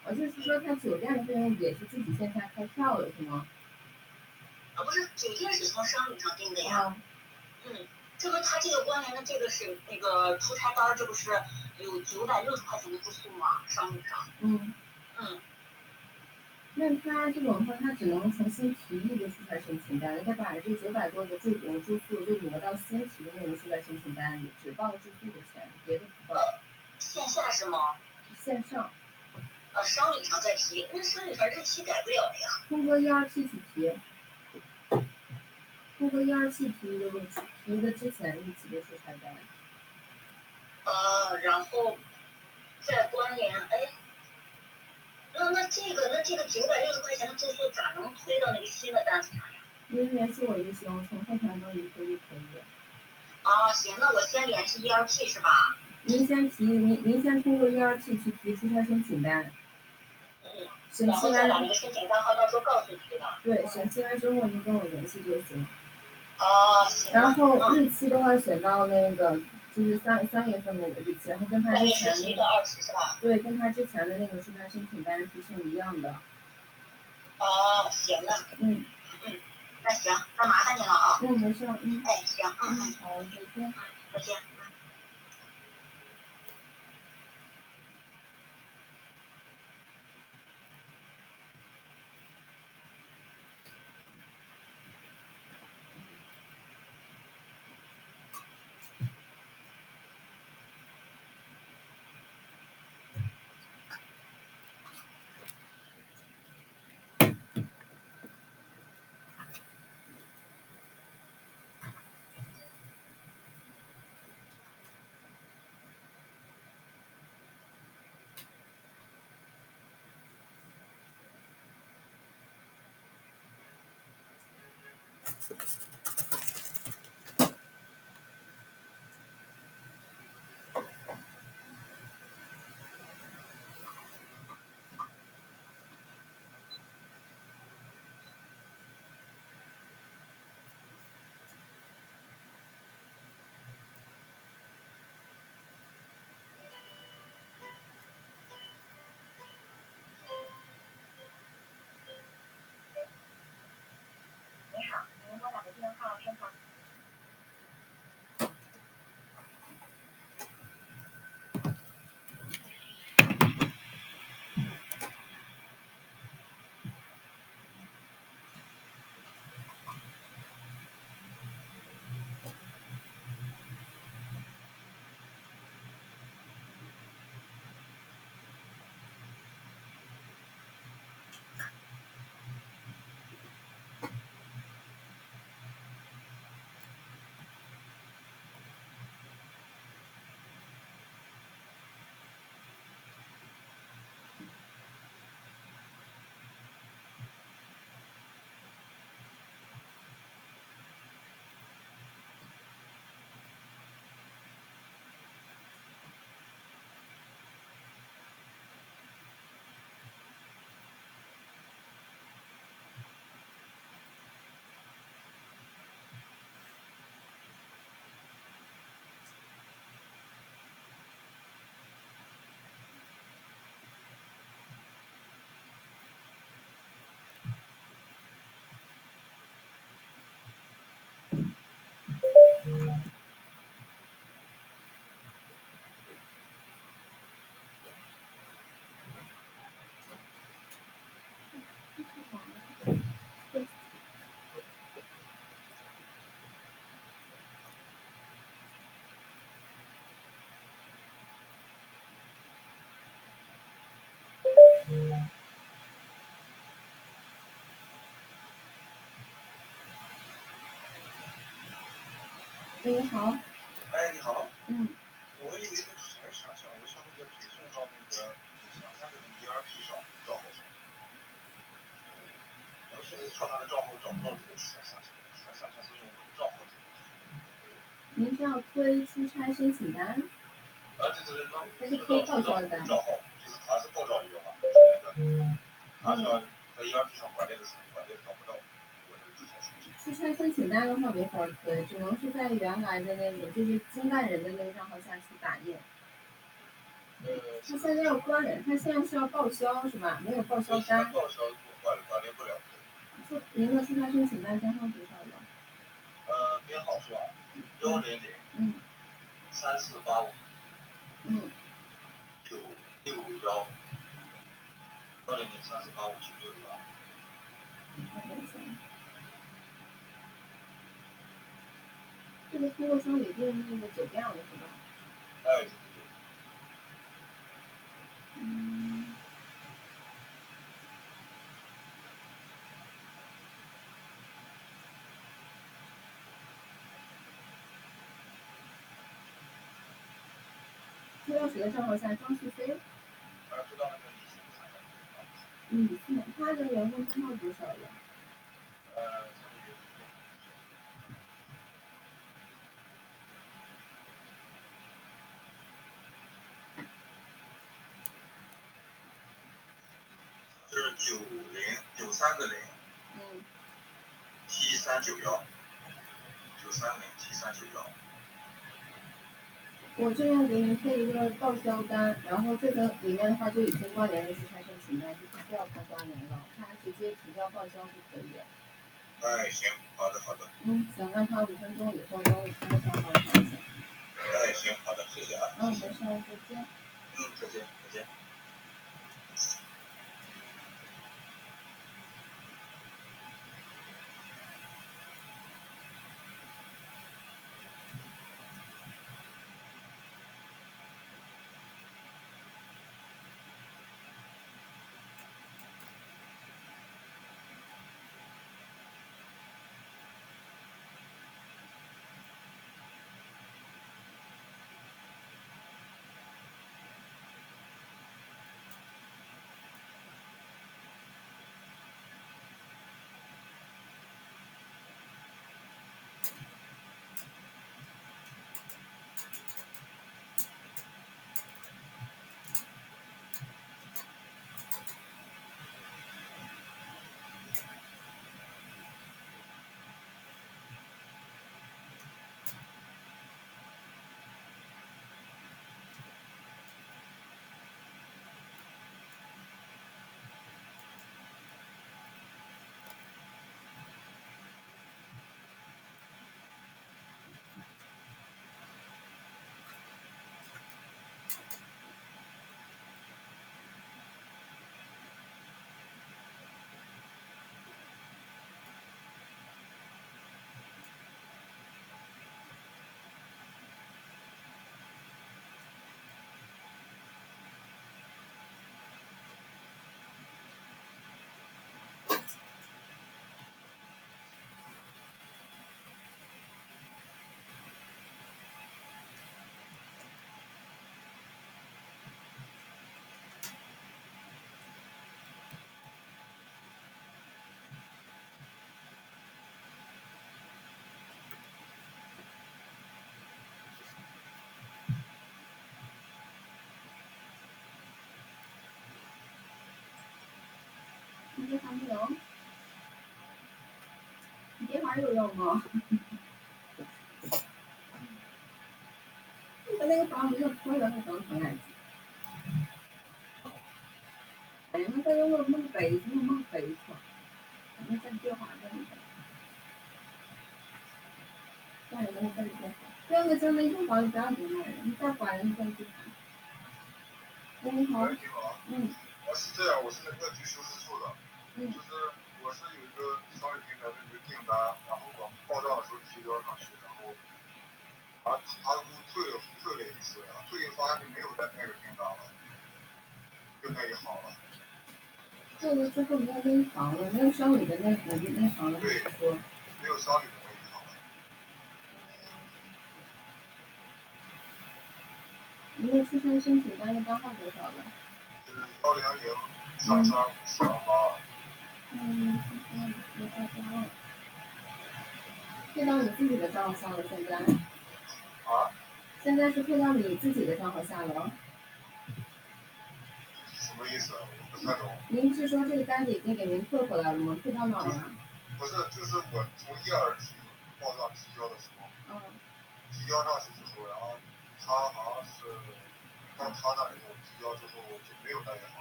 就是说他酒店的费用也是自己线下开票的是吗？ 不是，酒店是从商旅上订的呀。这不他这个关联的这个是那个出差单，这不是有960块钱的住宿吗？商旅上。 那他这种话，他只能重新提一个出差申请单，他把这900多的住宿就挪到先提的那个出差申请单里，只报住宿的钱，别的不报。 线下是吗？ 线上。 商旅上再提，那商旅上日期改不了的呀。 通过127去提。通过127提一个之前日期的出差单。 然后再关联，那这个960块钱的住宿咋能推到那个新的单子上呀？ 您联系我就行，从后台帮你推就可以。 行，那我先联系127是吧？ 您先通过127去提出差申请单。 然后再把那个申请单号到时候告诉你，对吧？ 对，审批完之后你跟我联系就行。 行。 然后日期的话选到那个就是3月份那个日期，然后跟他之前的20是吧？ 对，跟他之前的那个出差申请单是一样的。 行的。那行，那麻烦你了啊。 没事。 行。 好，再见。 再见。你好，您拨打的电话正在。 你好。 你好。 我有一个什么想象，我想那个配送到那个想象这个 ERP 上账号上，我现在查他的账号找不到这个想象是用我的账号。 您是要推出差申请单？ 对， 还是推报销单？ 账号就是他是报销一个嘛，他是要在 ERP 上管理的找不到我的之前数据。 出差申请单的话没法推，只能是在原来的那个就是经办人的那个账号下去打印。 他现在要关联，他现在是要报销是吧？没有报销单。 报销管理不了。 您的出差申请单编号多少了？ 编号是吧？1003485。961。10034859668。 这个通过商里订那个酒店了是吧？ 哎。 知道谁的账号下张旭飞？ 知道那个李信，他的员工编号多少了？ 是90300。T391。930T391。 我这边给您配一个报销单，然后这个里面的话就已经关联了出差申请单，就不需要看关联了，他直接提交报销就可以了。 哎，行，好的。 行，那他5分钟以后都通过上报销一下。 哎，行，好的，谢谢啊。 没事，再见。 再见。 你这还没有？你这还有用吗？那个房没有推了，那房从哪？哎呀，那用弄北去，弄北去，那在电话这里。那你跟他这边，这个真的一房你不要进来，你再管人再去看。哎，你好。 是这样，我是那个去修饰处的。就是我是有一个商业平台的一个订单，然后我报账的时候提交上去，然后他给我退了一次，退一发现没有在那个订单了，就那一行了。 退了之后没有那一行了，没有商旅的那行了。 对，没有商旅的那一行了。 您的出差申请单的单号多少了？ 是1003348。 退到你自己的账号下了，现在。现在是退到你自己的账号下了。 什么意思？我不太懂。 您是说这个单子已经给您退回来了吗？退到哪了？ 不是，就是我从1、2期报账提交的时候，提交上去之后，然后他好像是到他那以后提交之后就没有带给他。